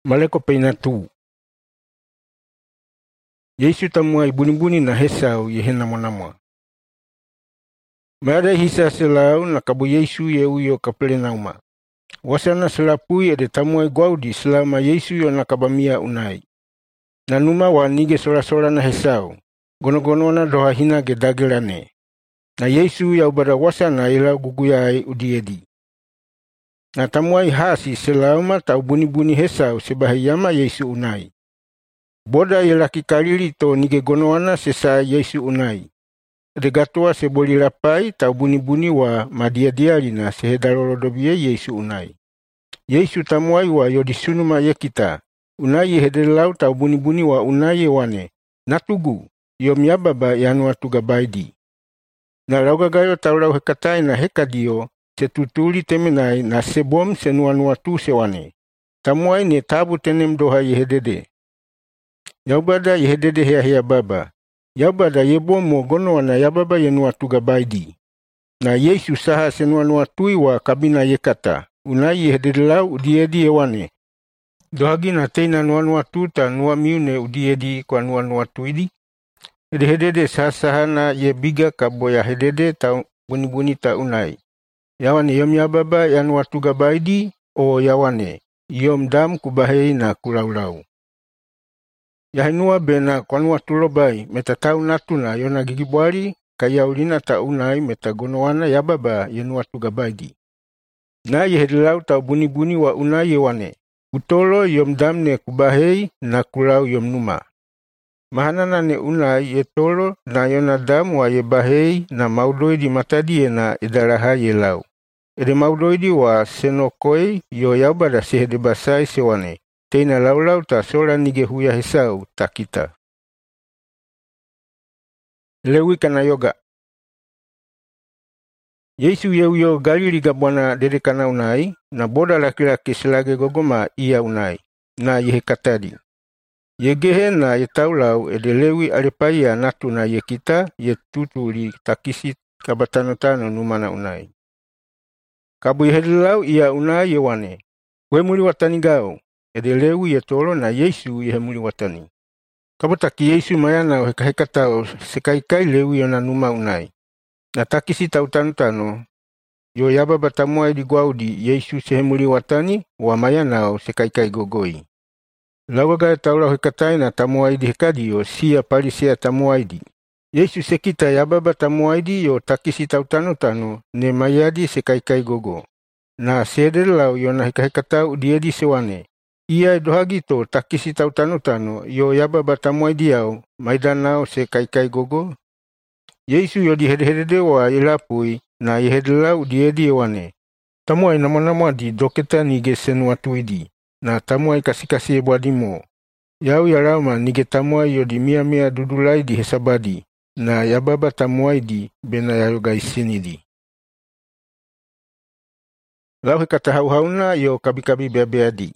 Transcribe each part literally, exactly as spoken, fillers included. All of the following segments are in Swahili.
Maleko peinatu. Yesu tamua ibuni-buni na Hesau ye hena monamwa. Mada hisa selau na kabu Yesu ye uyo Kapernauma. Wasana selapui ede tamua gwaudi selama Yesu yo nakabamia unai. Na numa wa nige sora-sora na Hesau. Gono-gonona doha hina gedagelane. Na Yesu ya ubada wasana ila guguyai udiedi. Na tamuai hasi selauma ta ubuni-buni Hesau sebahiyama Yesu unai. Boda yelaki kalili to nige gonoana sesa Yesu unai. Degatua seboli lapai ta ubuni-buni wa madia-diali na sehedalolodobie Yesu unai. Yesu tamuai wa yodisunuma yekita. Unai hedelau ta ubuni-buni wa unai wane. Natugu, yomiababa yanua tugabaidi. Na laugagayo taulau hekatai na hekadio, setutuli temenai na sebom senua-nua tu sewane. Tamuai ne tabu tenem doha yehedede. Yaubada yehedede hea hea baba. Yaubada yebomo gonoana yababa yenua tugabaidi. Na Yesu saha senua-nua tui wa kabina yekata. Unai yehedede lau udiedi ewane. Dohagi na teina nua-nua tu ta nua miune udiedi kwa nua-nua tuidi. Hedede sahasahana ye biga kaboya hedede ta buni-buni ta unai. Yawane yom yababa yanua tugabaidi o yawane. Yom dam kubahei na kulaulau. Yahinua bena kwanua tulobai metatau natuna yona gigibwali kayaulina ta unai metagonoana yababa yenua tugabaidi. Na yehedelau ta buni-buni wa unai yewane. Utolo yom dam ne kubahei na kulau yom numa. Mahanana ne unai yetolo na yona damu wa yebahei na maudoidi matadie na idaraha yelau. Ede maudoidi wa senokoi yo yaubada sehede basai sewane. Teina laulau ta sola nige huya Hesau takita. Lewi kana yoga. Yesu yeuyo Galili gabwana dede kana unai na boda laki-laki selage gogoma ia unai na yehekatadi. Yegehe na yetaulau ede Lewi alepaya natu na yekita yetutuli takisi kabatano-tano numana unai. Kabu yehedelau ia unai yewane. Wemuli watani gao. Ede Lewi yetolo na Yesu yehemuli watani. Kabutaki Yesu mayana heka-hekatao sekaikai Lewi yona numa unai. Na takisi tautano-tano yo yababa tamuai di gwaudi Yesu sehemuli watani wa mayanao sekaikai gogoi. Laugaga taulau hekatai na tamuaidi hekadio sia palisia tamuaidi. Yesu sekita yababa tamuaidi yo takisi tautano-tano ne mayadi sekaikai gogo. Na sedelau yona heka-hekatau diedi sewane. Ia dohagito takisi tautano-tano yo yababa tamuaidi yao maidanao sekaikai gogo. Yesu yo dihede-hedede wa ilapui na yehedelau diedi ewane. Tamuai nama-nama di doketa nige senua tuidi. Na tamuai kasi-kasi ebwadimo. Yau yarauma nige tamuai yo di mia-mia dudulai di hesabadi. Na yababa tamuai di bena yayoga isinidi. Lau hekata hau-hauna yo kabi-kabi bea-beadi.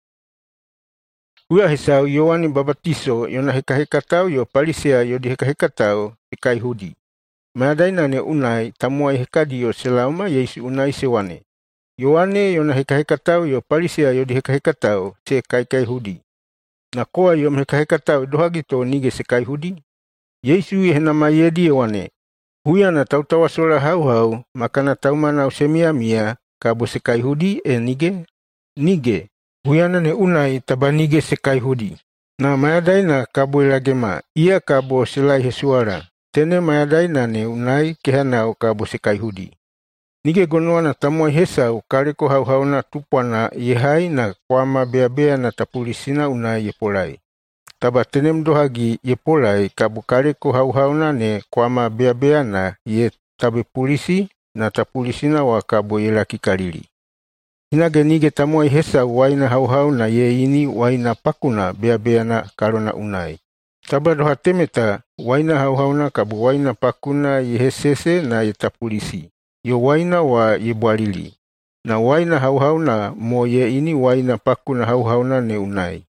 Uya Hesau Yohani babatiso yona heka-hekatau yo palisea yo di heka-hekatau ekai hudi. Madaina ne unai tamuai hekadio selauma Yesu unai sewane. Yohane yona heka-hekatau yo palisea yo di heka-hekatau se kai-kai hudi. Na koa yom heka-hekatau dohagito nige se kai hudi. Yesu yehenama yedi ewane. Huya na tautawasola hau-hau makana taumana usemia-mia kabo se kai hudi e nige. Nige. Huyana ne unai tabanige se kai hudi. Na mayadaina kabo ilagema. Ia kabo selai hesuara. Tene mayadaina ne unai kehanao kabo se kai hudi. Nige gonoana tamuai Hesau kareko hau-hau na tupwana yehai na kwama bea-bea na tapulisina unai yepolai. Taba tenem dohagi yepolai kabo kareko hau-hau na ne kwama bea-bea na ye tabe pulisi na tapulisina wa kabo yelaki kalili. Hinage nige tamuai Hesau waina hau-hau na ye ini waina pakuna bea-bea na karona unai. Taba doha temeta waina hau-hau na kabo waina pakuna yehesese na yetapulisi. Yo waina wa yebwalili. Na waina hau-hau na mo ye ini waina pakuna hau-hau na ne unai.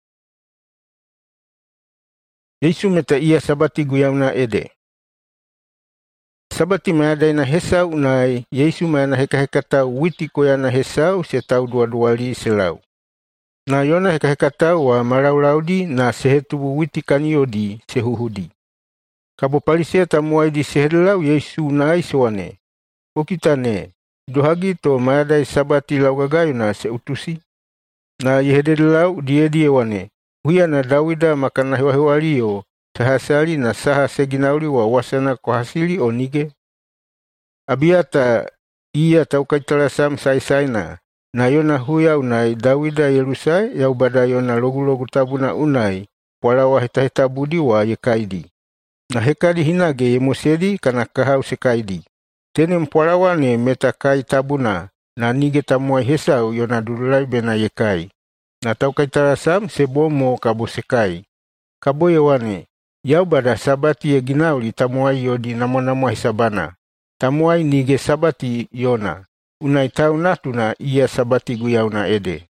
Yesu meta ia sabati guyauna ede. Sabati mayadaina Hesau unai Yesu mayana heka-hekatau witi koyana Hesau setau dua-duali selau. Na Yona hekahekatau wa malaulaudi na sehetubu witi kaniodi sehuhudi. Kabo palisia tamuai di sehelau Yesu na aisoane. Okitane, dohagi to mayadai sabati laugagayu na seutusi. Na yehedelau diedie wane. Huya na Dawida makana hewa-hewalio sahasali na saha seginauli wa wasana kwa hasili onige. Abiata iya taukaitalasam sai-saina. Na Yona huya unai Dawida Yelusai ya ubada Yona logu-logu tabuna unai wala wa heta-heta budi wa yekaidi. Na hekadi hinage yemosedi kana kahau sekaidi. Tene mpwalawane metakai tabuna na nige tamuai hesau Yona dululai bena yekai. Na taukaitarasam sebomo kabo sekai. Kabo yewane, ya ubada sabati ye ginauli tamuai yodi namo-namo hisabana. Tamuai nige sabati Yona. Unai tau natuna iya sabati guyauna ede.